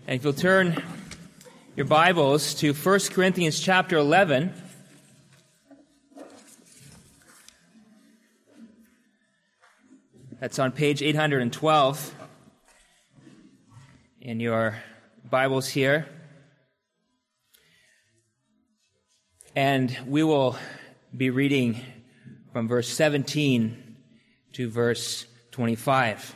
And if you'll turn your Bibles to 1 Corinthians chapter 11, that's on page 812 in your Bibles here. And we will be reading from verse 17 to verse 25.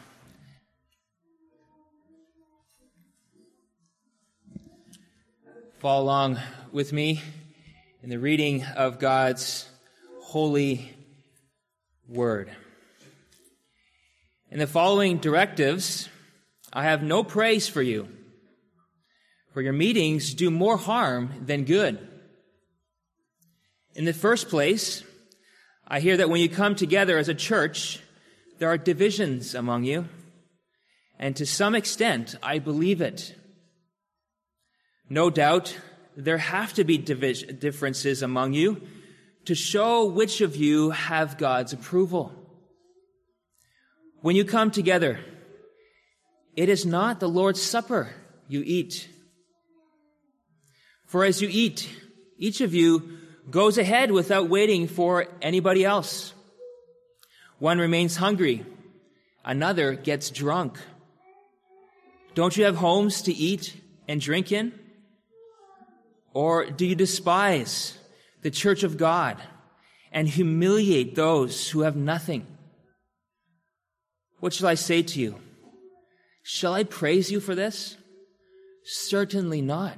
Follow along with me in the reading of God's holy word. In the following directives, I have no praise for you, for your meetings do more harm than good. In the first place, I hear that when you come together as a church, there are divisions among you, and to some extent, I believe it. No doubt, there have to be differences among you to show which of you have God's approval. When you come together, it is not the Lord's Supper you eat. For as you eat, each of you goes ahead without waiting for anybody else. One remains hungry, another gets drunk. Don't you have homes to eat and drink in? Or do you despise the church of God and humiliate those who have nothing? What shall I say to you? Shall I praise you for this? Certainly not.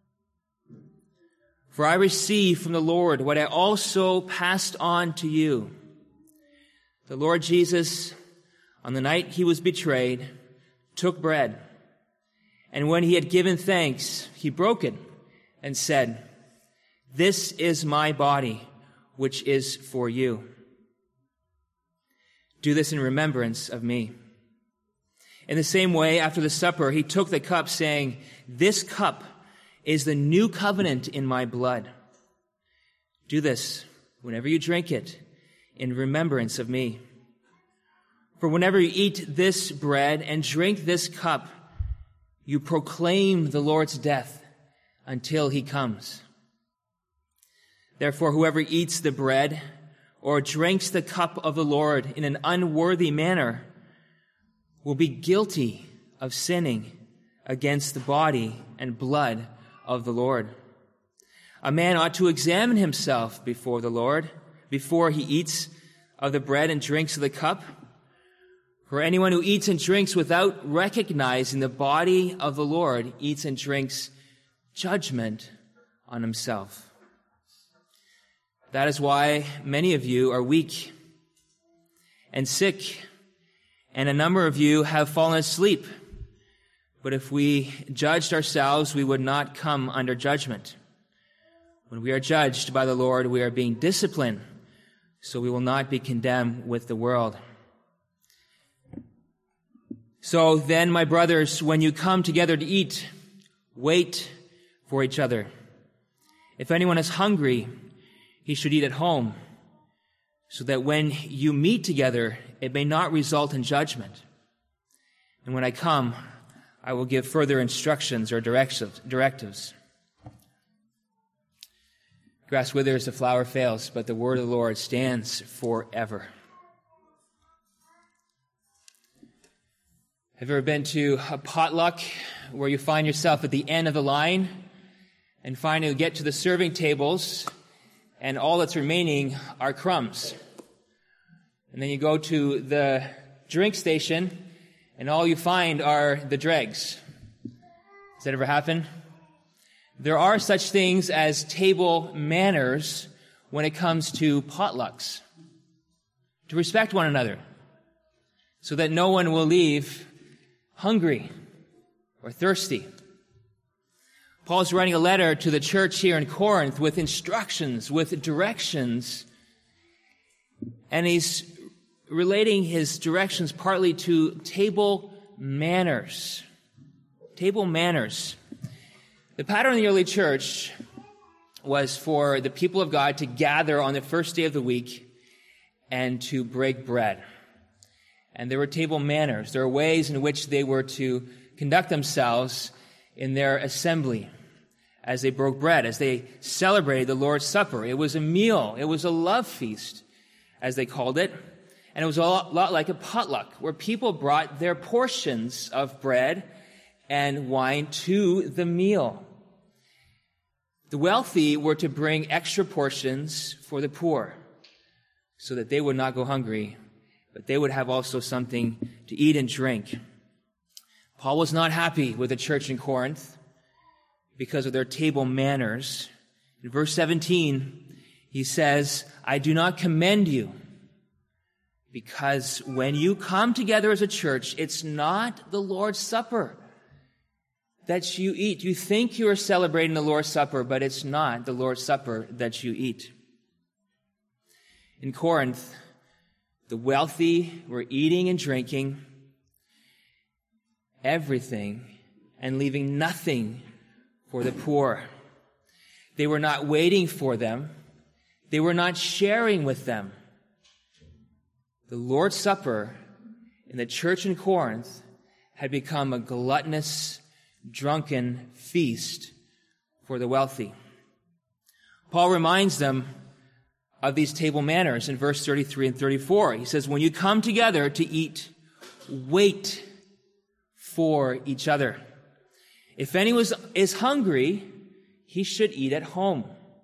For I received from the Lord what I also passed on to you. The Lord Jesus, on the night he was betrayed, took bread, and when he had given thanks, he broke it and said, "This is my body, which is for you. Do this in remembrance of me." In the same way, after the supper, he took the cup, saying, "This cup is the new covenant in my blood. Do this whenever you drink it in remembrance of me. For whenever you eat this bread and drink this cup, you proclaim the Lord's death until he comes. Therefore, whoever eats the bread or drinks the cup of the Lord in an unworthy manner will be guilty of sinning against the body and blood of the Lord. A man ought to examine himself before the Lord before he eats of the bread and drinks of the cup. For anyone who eats and drinks without recognizing the body of the Lord eats and drinks judgment on himself. That is why many of you are weak and sick, and a number of you have fallen asleep. But if we judged ourselves, we would not come under judgment. When we are judged by the Lord, we are being disciplined, so we will not be condemned with the world. So then, my brothers, when you come together to eat, wait for each other. If anyone is hungry, he should eat at home, so that when you meet together, it may not result in judgment. And when I come, I will give further instructions or directives. Grass withers, the flower fails, but the word of the Lord stands forever. Have you ever been to a potluck where you find yourself at the end of the line and finally get to the serving tables and all that's remaining are crumbs? And then you go to the drink station and all you find are the dregs. Does that ever happen? There are such things as table manners when it comes to potlucks. To respect one another so that no one will leave hungry or thirsty. Paul's writing a letter to the church here in Corinth with instructions, with directions, and he's relating his directions partly to table manners. Table manners. The pattern in the early church was for the people of God to gather on the first day of the week and to break bread. And there were table manners. There were ways in which they were to conduct themselves in their assembly, as they broke bread, as they celebrated the Lord's Supper. It was a meal. It was a love feast, as they called it. And it was a lot like a potluck, where people brought their portions of bread and wine to the meal. The wealthy were to bring extra portions for the poor, so that they would not go hungry, but they would have also something to eat and drink. Paul was not happy with the church in Corinth because of their table manners. In verse 17, he says, I do not commend you, because when you come together as a church, it's not the Lord's Supper that you eat. You think you are celebrating the Lord's Supper, but it's not the Lord's Supper that you eat. In Corinth, the wealthy were eating and drinking everything and leaving nothing for the poor. They were not waiting for them. They were not sharing with them. The Lord's Supper in the church in Corinth had become a gluttonous, drunken feast for the wealthy. Paul reminds them of these table manners in verse 33 and 34. He says, when you come together to eat, wait for each other. If anyone is hungry, he should eat at home.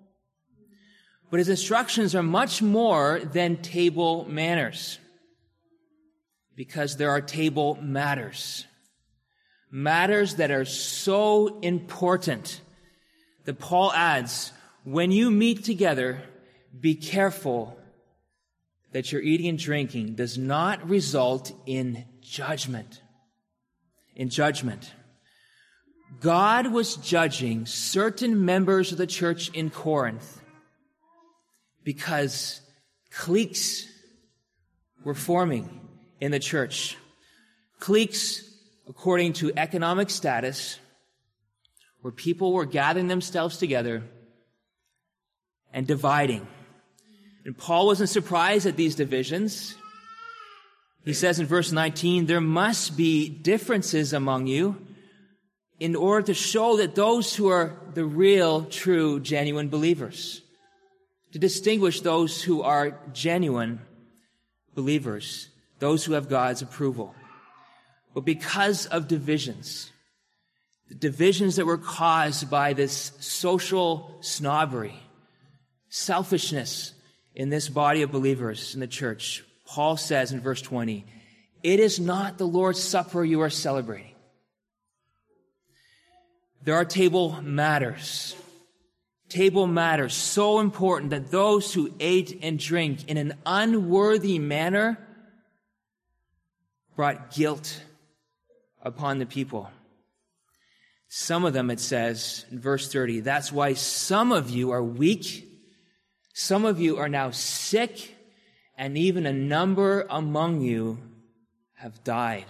But his instructions are much more than table manners, because there are table matters. Matters that are so important that Paul adds, when you meet together, be careful that your eating and drinking does not result in judgment. In judgment. God was judging certain members of the church in Corinth because cliques were forming in the church. Cliques, according to economic status, where people were gathering themselves together and dividing. And Paul wasn't surprised at these divisions. He says in verse 19, there must be differences among you in order to show that those who are the real, true, genuine believers, to distinguish those who are genuine believers, those who have God's approval. But because of divisions, the divisions that were caused by this social snobbery, selfishness in this body of believers in the church, Paul says in verse 20, it is not the Lord's Supper you are celebrating. There are table matters. Table matters so important that those who ate and drink in an unworthy manner brought guilt upon the people. Some of them, it says in verse 30, that's why some of you are weak, some of you are now sick, and even a number among you have died.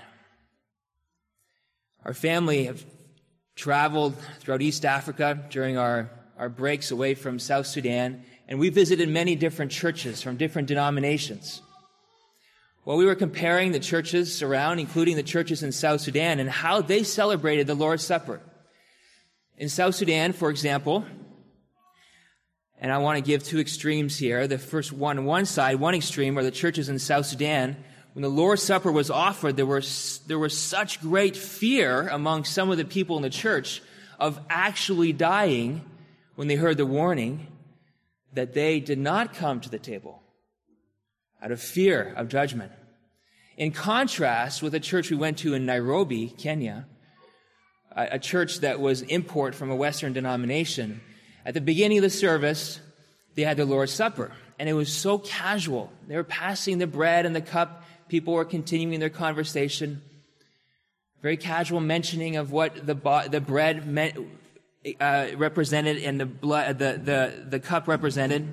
Our family have traveled throughout East Africa during our breaks away from South Sudan, and we visited many different churches from different denominations. Well, we were comparing the churches around, including the churches in South Sudan, and how they celebrated the Lord's Supper. In South Sudan, for example, and I want to give two extremes here. The first one side, one extreme, are the churches in South Sudan. When the Lord's Supper was offered, there was such great fear among some of the people in the church of actually dying when they heard the warning that they did not come to the table out of fear of judgment. In contrast with a church we went to in Nairobi, Kenya, a church that was import from a Western denomination, at the beginning of the service, they had the Lord's Supper, and it was so casual. They were passing the bread and the cup. People were continuing their conversation. Very casual mentioning of what the bread meant, represented and the cup represented.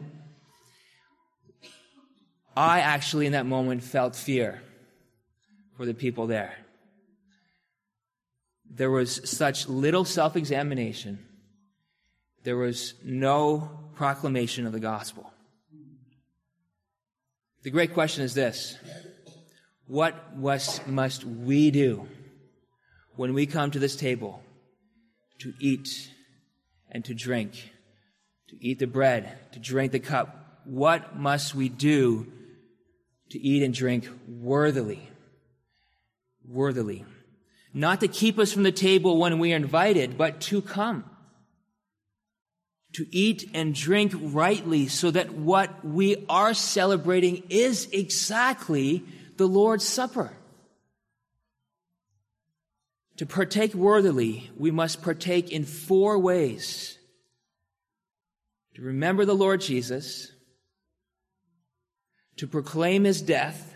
I actually, in that moment, felt fear for the people there. There was such little self-examination. There was no proclamation of the gospel. The great question is this: what must we do when we come to this table to eat and to drink, to eat the bread, to drink the cup. What must we do to eat and drink worthily? Worthily. Not to keep us from the table when we are invited, but to come. To eat and drink rightly so that what we are celebrating is exactly the Lord's Supper. To partake worthily, we must partake in 4 ways. To remember the Lord Jesus, to proclaim his death,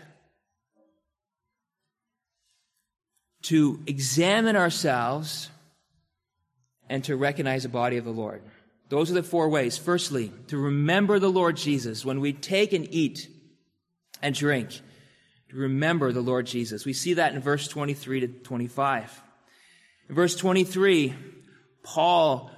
to examine ourselves, and to recognize the body of the Lord. Those are the 4 ways. Firstly, to remember the Lord Jesus. When we take and eat and drink, to remember the Lord Jesus. We see that in verse 23 to 25. In verse 23, Paul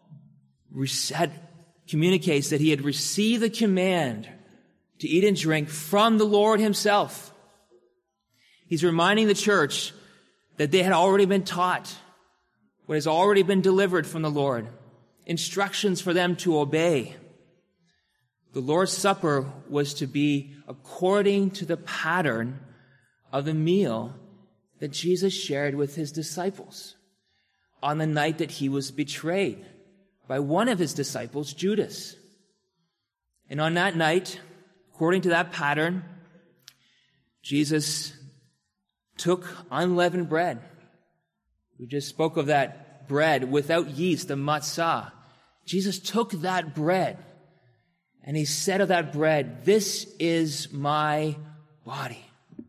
communicates that he had received the command to eat and drink from the Lord himself. He's reminding the church that they had already been taught what has already been delivered from the Lord, instructions for them to obey. The Lord's Supper was to be according to the pattern of the meal that Jesus shared with his disciples on the night that he was betrayed by one of his disciples, Judas. And on that night, according to that pattern, Jesus took unleavened bread. We just spoke of that bread without yeast, the matzah. Jesus took that bread and he said of that bread, "This is my body.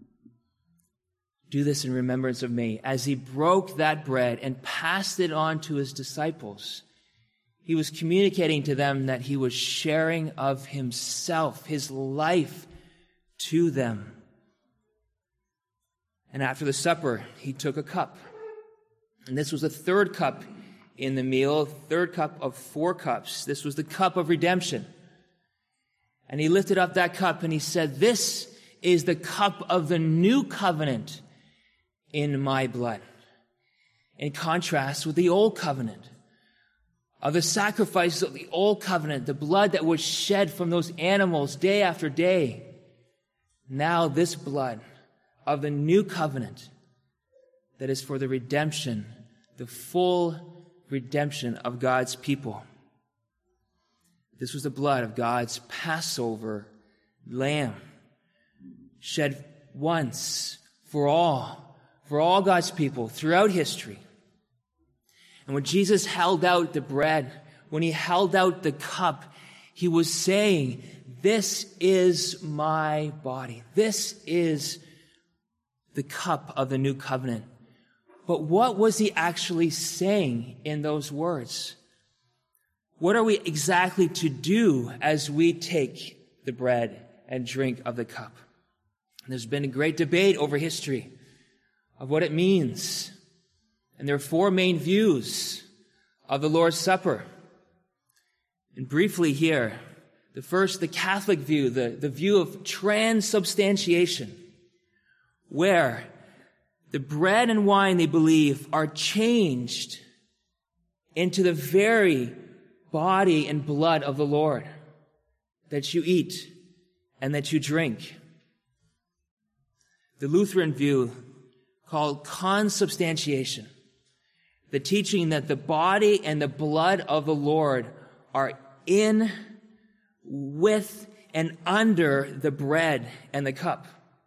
Do this in remembrance of me." As he broke that bread and passed it on to his disciples, he was communicating to them that he was sharing of himself, his life, to them. And after the supper, he took a cup. And this was the 3rd cup in the meal, 3rd cup of 4 cups. This was the cup of redemption. And he lifted up that cup and he said, "This is the cup of the new covenant in my blood." In contrast with the old covenant, of the sacrifices of the old covenant, the blood that was shed from those animals day after day. Now this blood of the new covenant that is for the redemption, the full redemption of God's people. This was the blood of God's Passover lamb, shed once for all God's people throughout history. And when Jesus held out the bread, when he held out the cup, he was saying, "This is my body. This is the cup of the new covenant." But what was he actually saying in those words? What are we exactly to do as we take the bread and drink of the cup? And there's been a great debate over history of what it means. And there are 4 main views of the Lord's Supper. And briefly here, the first, the Catholic view, the view of transubstantiation, where the bread and wine, they believe, are changed into the very body and blood of the Lord that you eat and that you drink. The Lutheran view, called consubstantiation, the teaching that the body and the blood of the Lord are in, with, and under the bread and the cup.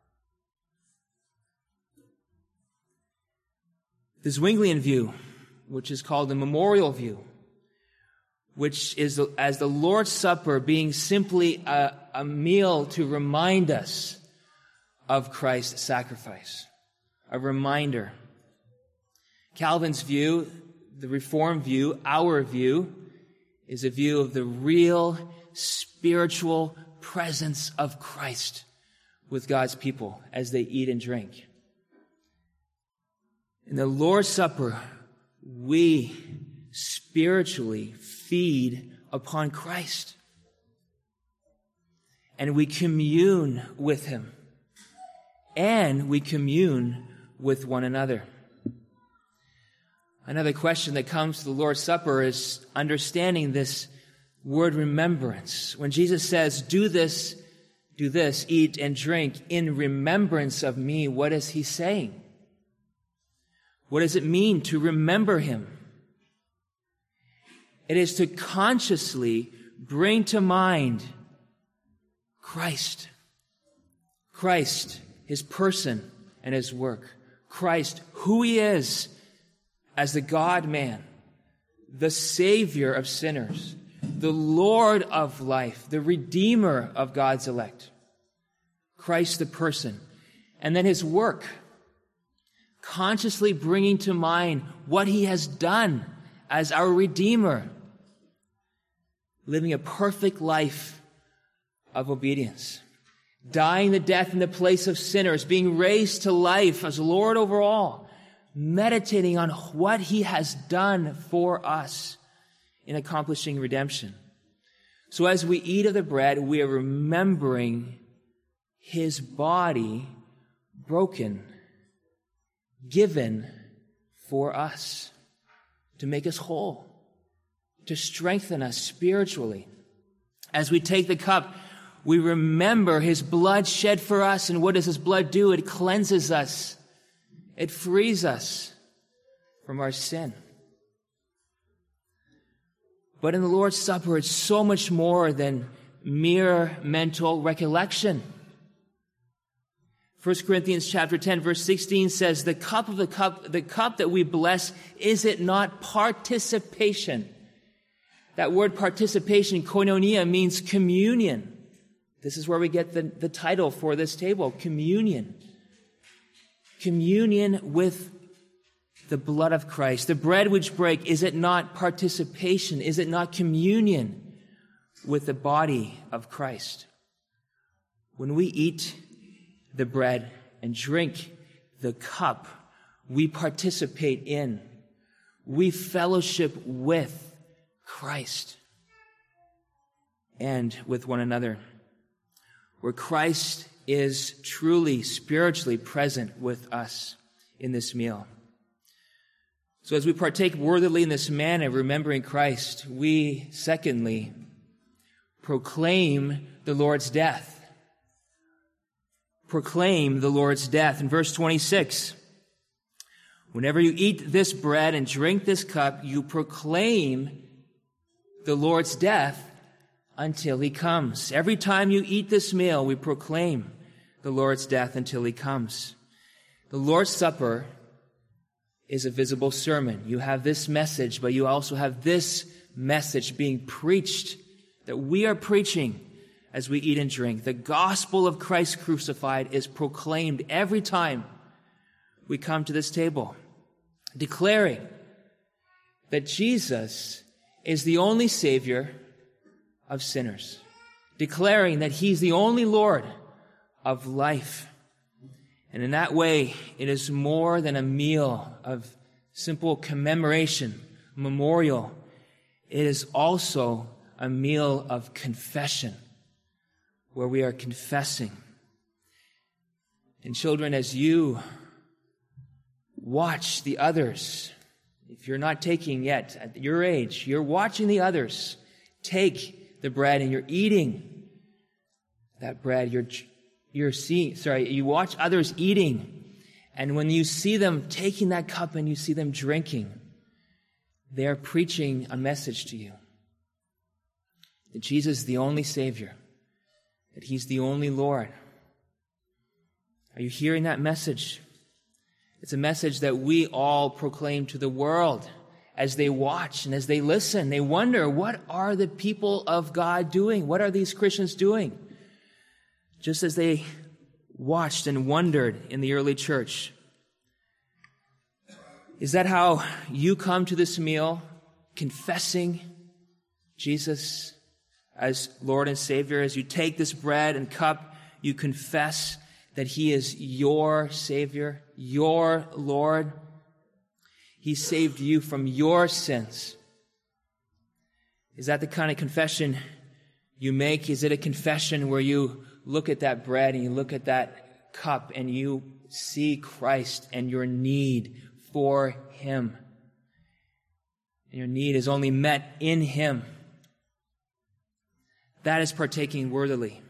The Zwinglian view, which is called the memorial view, which is as the Lord's Supper being simply a meal to remind us of Christ's sacrifice, a reminder. Calvin's view, the Reformed view, our view, is a view of the real spiritual presence of Christ with God's people as they eat and drink. In the Lord's Supper, we spiritually feed upon Christ. And we commune with him. And we commune with one another. Another question that comes to the Lord's Supper is understanding this word remembrance. When Jesus says, do this, eat and drink in remembrance of me, what is he saying? What does it mean to remember him? It is to consciously bring to mind Christ. Christ, his person and his work. Christ, who he is as the God-man, the Savior of sinners, the Lord of life, the Redeemer of God's elect. Christ the person. And then his work, consciously bringing to mind what he has done as our Redeemer, living a perfect life of obedience, dying the death in the place of sinners, being raised to life as Lord over all, meditating on what he has done for us in accomplishing redemption. So as we eat of the bread, we are remembering his body broken, given for us, to make us whole, to strengthen us spiritually. As we take the cup, we remember his blood shed for us. And what does his blood do? It cleanses us. It frees us from our sin. But in the Lord's Supper, it's so much more than mere mental recollection. 1 Corinthians chapter 10, verse 16 says, the cup that we bless, is it not participation? That word participation, koinonia, means communion. This is where we get the title for this table, communion. Communion with the blood of Christ. The bread which break, is it not participation? Is it not communion with the body of Christ? When we eat the bread and drink the cup, we participate in, we fellowship with Christ and with one another, where Christ is truly spiritually present with us in this meal. So as we partake worthily in this manner, remembering Christ, we, secondly, proclaim the Lord's death. Proclaim the Lord's death. In verse 26, whenever you eat this bread and drink this cup, you proclaim the Lord's death until he comes. Every time you eat this meal, we proclaim the Lord's death until he comes. The Lord's Supper is a visible sermon. You have this message, but you also have this message being preached, that we are preaching as we eat and drink. The gospel of Christ crucified is proclaimed every time we come to this table, declaring that Jesus is the only Savior of sinners, declaring that he's the only Lord of life. And in that way, it is more than a meal of simple commemoration, memorial. It is also a meal of confession, where we are confessing. And children, as you watch the others, if you're not taking yet, at your age, you're watching the others take the bread and you're eating that bread. You watch others eating, and when you see them taking that cup and you see them drinking, they're preaching a message to you. That Jesus is the only Savior. That he's the only Lord. Are you hearing that message? It's a message that we all proclaim to the world as they watch and as they listen. They wonder, what are the people of God doing? What are these Christians doing? Just as they watched and wondered in the early church. Is that how you come to this meal, confessing Jesus as Lord and Savior? As you take this bread and cup, you confess that he is your Savior, your Lord. He saved you from your sins. Is that the kind of confession you make? Is it a confession where you look at that bread and you look at that cup and you see Christ and your need for him? and your need is only met in Him. That is partaking worthily.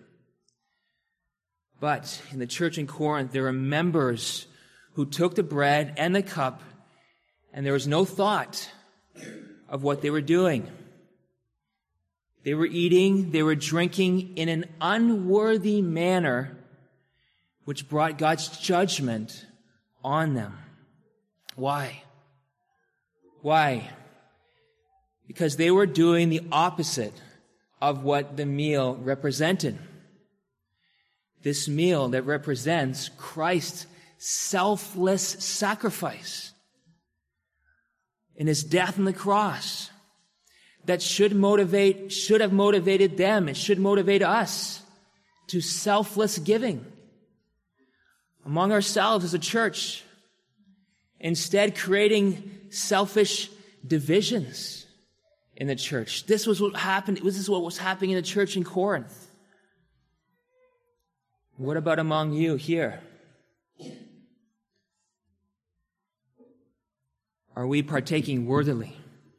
But in the church in Corinth, there were members who took the bread and the cup, and there was no thought of what they were doing. They were eating, they were drinking in an unworthy manner, which brought God's judgment on them. Why? Why? Because they were doing the opposite of what the meal represented. This meal that represents Christ's selfless sacrifice in His death on the cross. That should have motivated them. It should motivate us to selfless giving among ourselves as a church, instead creating selfish divisions in the church. This was what happened. This is what was happening in the church in Corinth. What about among you here? Are we partaking worthily?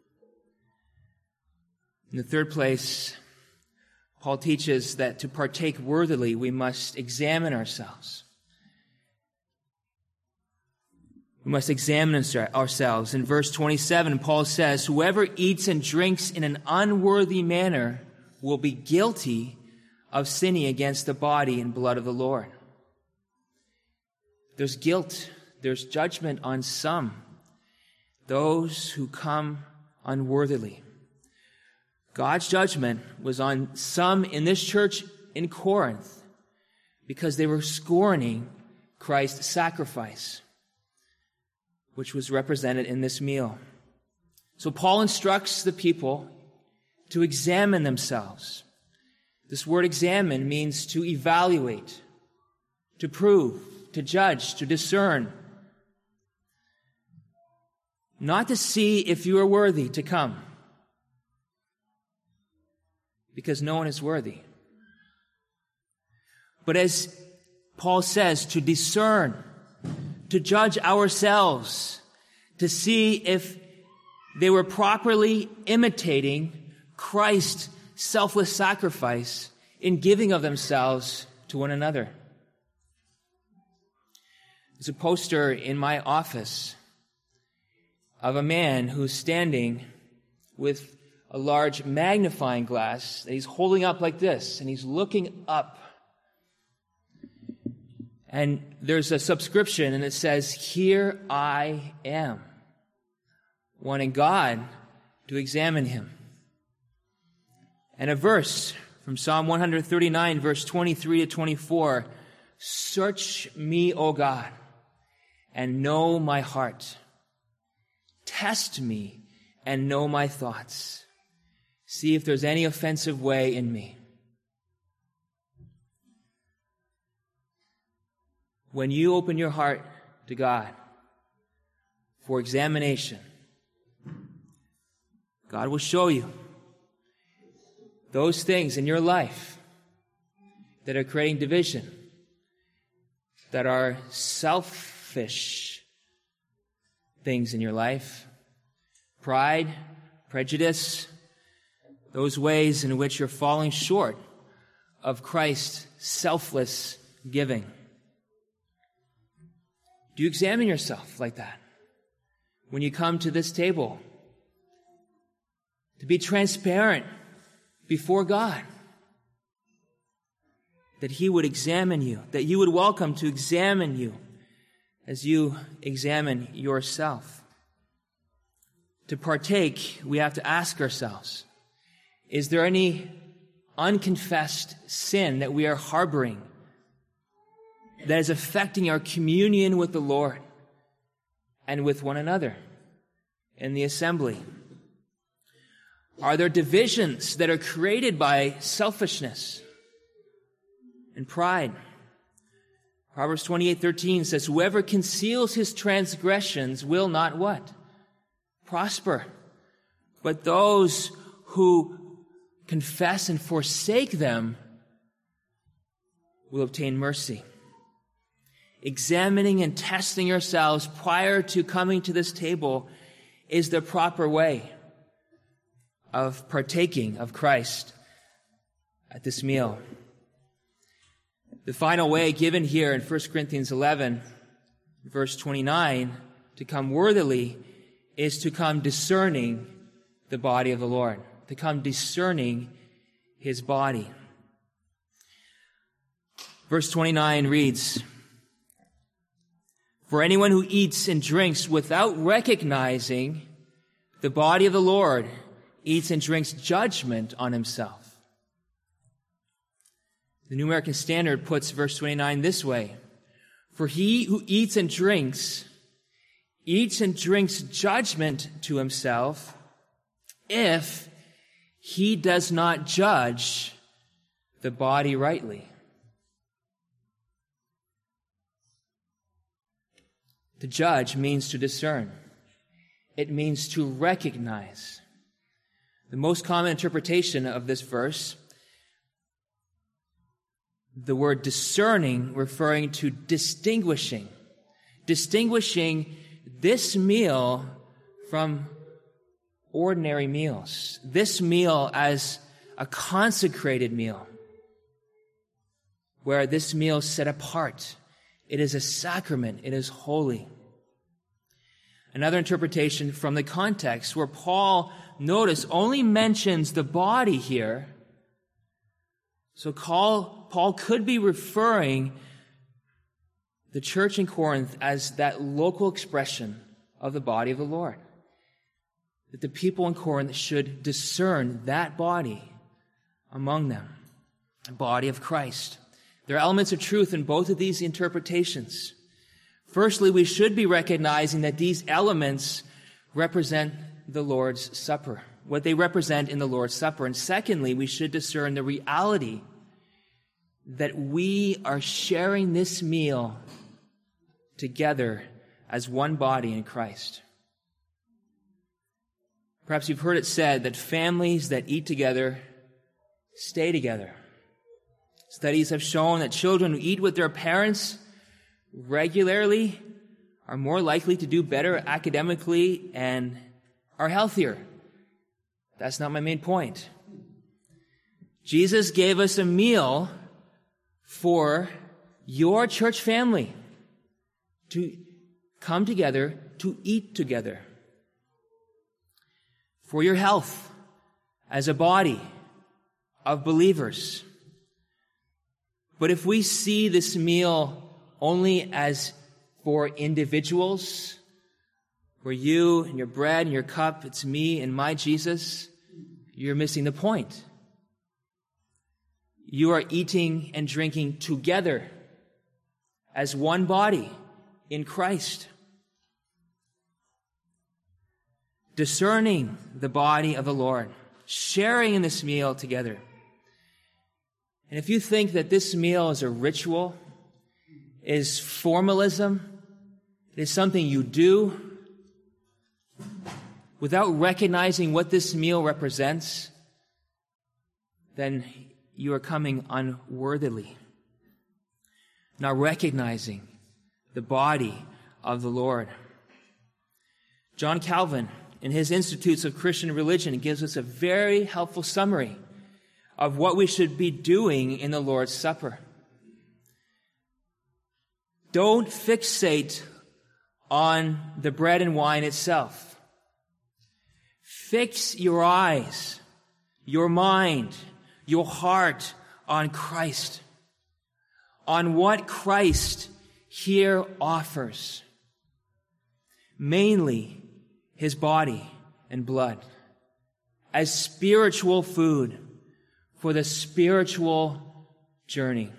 In the third place, Paul teaches that to partake worthily, we must examine ourselves. We must examine ourselves. In verse 27, Paul says, "Whoever eats and drinks in an unworthy manner will be guilty of sinning against the body and blood of the Lord." There's guilt, there's judgment on some, those who come unworthily. God's judgment was on some in this church in Corinth because they were scorning Christ's sacrifice, which was represented in this meal. So Paul instructs the people to examine themselves. This word examine means to evaluate, to prove, to judge, to discern. Not to see if you are worthy to come, because no one is worthy. But as Paul says, to discern, to judge ourselves, to see if they were properly imitating Christ's selfless sacrifice in giving of themselves to one another. There's a poster in my office of a man who's standing with a large magnifying glass that he's holding up like this, and he's looking up. And there's a subscription, and it says, "Here I am," wanting God to examine him. And a verse from Psalm 139, verse 23 to 24, "Search me, O God, and know my heart. Test me and know my thoughts. See if there's any offensive way in me." When you open your heart to God for examination, God will show you those things in your life that are creating division, that are selfish things in your life. Pride, prejudice, those ways in which you're falling short of Christ's selfless giving. Do you examine yourself like that when you come to this table? To be transparent before God, that He would examine you, that you would welcome to examine you as you examine yourself. To partake, we have to ask ourselves, is there any unconfessed sin that we are harboring that is affecting our communion with the Lord and with one another in the assembly? Are there divisions that are created by selfishness and pride? Proverbs 28:13 says, "Whoever conceals his transgressions will not" what? Prosper. But those who confess and forsake them will obtain mercy. Examining and testing yourselves prior to coming to this table is the proper way. of partaking of Christ at this meal. The final way given here in 1 Corinthians 11, verse 29, to come worthily is to come discerning the body of the Lord, to come discerning his body. Verse 29 reads, "For anyone who eats and drinks without recognizing the body of the Lord eats and drinks judgment on himself." The New American Standard puts verse 29 this way, "For he who eats and drinks judgment to himself if he does not judge the body rightly." To judge means to discern. It means to recognize. The most common interpretation of this verse, the word discerning referring to distinguishing this meal from ordinary meals, this meal as a consecrated meal, where this meal is set apart. It is a sacrament. It is holy. Another interpretation from the context where Paul, notice, only mentions the body here. So Paul could be referring the church in Corinth as that local expression of the body of the Lord. That the people in Corinth should discern that body among them, the body of Christ. There are elements of truth in both of these interpretations. Firstly, we should be recognizing that these elements represent the Lord's Supper, what they represent in the Lord's Supper. And secondly, we should discern the reality that we are sharing this meal together as one body in Christ. Perhaps you've heard it said that families that eat together stay together. Studies have shown that children who eat with their parents regularly are more likely to do better academically and are healthier. That's not my main point. Jesus gave us a meal for your church family to come together, to eat together. For your health as a body of believers. But if we see this meal only as for individuals, where you and your bread and your cup, it's me and my Jesus, you're missing the point. You are eating and drinking together as one body in Christ. Discerning the body of the Lord, sharing in this meal together. And if you think that this meal is a ritual, is formalism, it is something you do without recognizing what this meal represents, then you are coming unworthily, not recognizing the body of the Lord. John Calvin, in his Institutes of Christian Religion, gives us a very helpful summary of what we should be doing in the Lord's Supper. Don't fixate on the bread and wine itself. Fix your eyes, your mind, your heart on Christ, on what Christ here offers. Mainly his body and blood as spiritual food for the spiritual journey.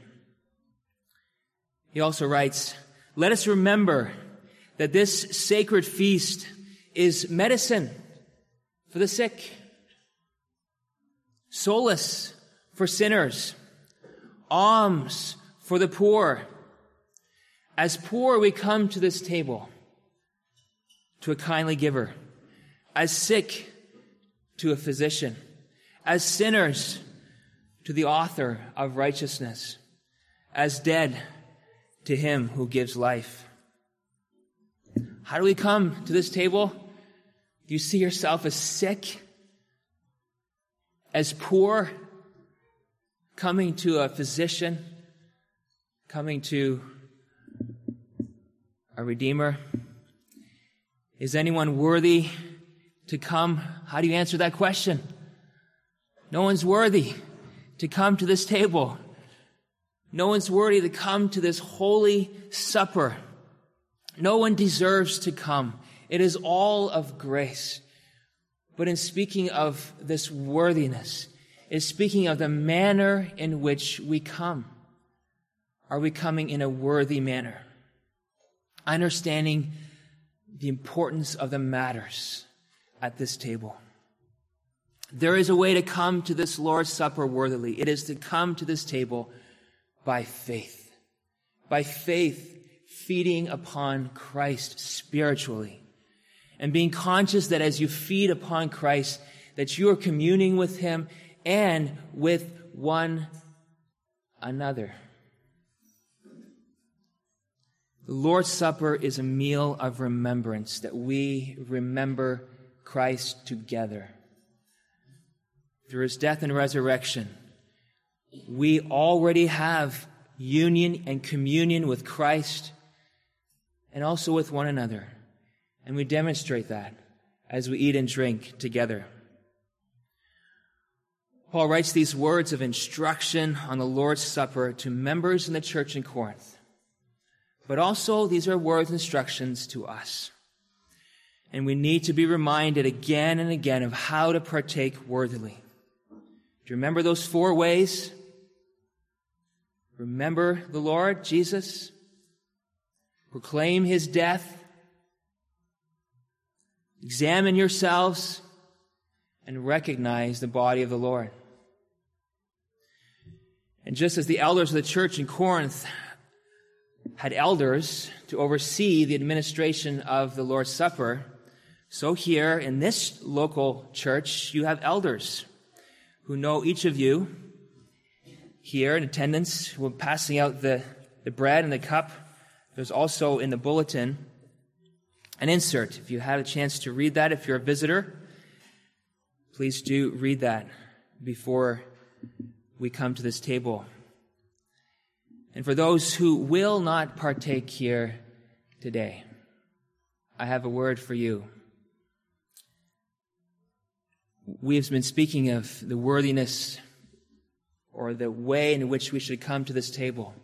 He also writes, "Let us remember that this sacred feast is medicine for the sick, solace for sinners, alms for the poor. As poor, we come to this table to a kindly giver, as sick to a physician, as sinners to the author of righteousness, as dead to him who gives life." How do we come to this table? Do you see yourself as sick? as poor, coming to a physician, coming to a Redeemer? Is anyone worthy to come? How do you answer that question? No one's worthy to come to this table. No one's worthy to come to this holy supper. No one deserves to come. It is all of grace. But in speaking of this worthiness, is speaking of the manner in which we come. Are we coming in a worthy manner? Understanding the importance of the matters at this table. There is a way to come to this Lord's Supper worthily. It is to come to this table by faith. By faith, feeding upon Christ spiritually. And being conscious that as you feed upon Christ, that you are communing with Him and with one another. The Lord's Supper is a meal of remembrance, that we remember Christ together. Through His death and resurrection, we already have union and communion with Christ and also with one another. And we demonstrate that as we eat and drink together. Paul writes these words of instruction on the Lord's Supper to members in the church in Corinth. But also, these are words of instructions to us. And we need to be reminded again and again of how to partake worthily. Do you remember those 4 ways? Remember the Lord, Jesus. Proclaim His death. Examine yourselves and recognize the body of the Lord. And just as the elders of the church in Corinth had elders to oversee the administration of the Lord's Supper, so here in this local church, you have elders who know each of you here in attendance, who are passing out the bread and the cup. There's also in the bulletin an insert. If you had a chance to read that, if you're a visitor, please do read that before we come to this table. And for those who will not partake here today, I have a word for you. We have been speaking of the worthiness or the way in which we should come to this table.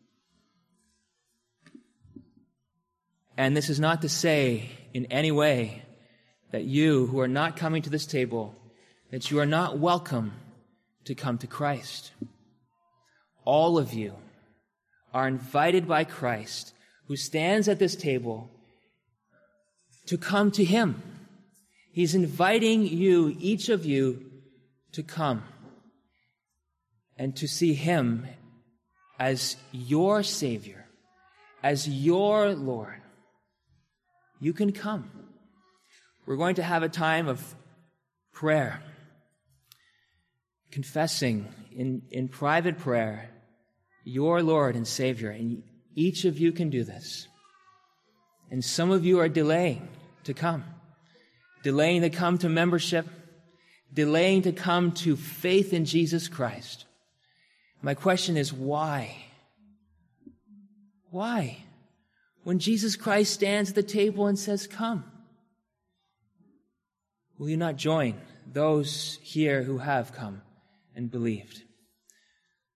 And this is not to say in any way that you who are not coming to this table, that you are not welcome to come to Christ. All of you are invited by Christ, who stands at this table, to come to Him. He's inviting you, each of you, to come and to see Him as your Savior, as your Lord. You can come. We're going to have a time of prayer, confessing in private prayer your Lord and Savior, and each of you can do this. And some of you are delaying to come to membership, delaying to come to faith in Jesus Christ. My question is, why? Why? When Jesus Christ stands at the table and says, come, will you not join those here who have come and believed?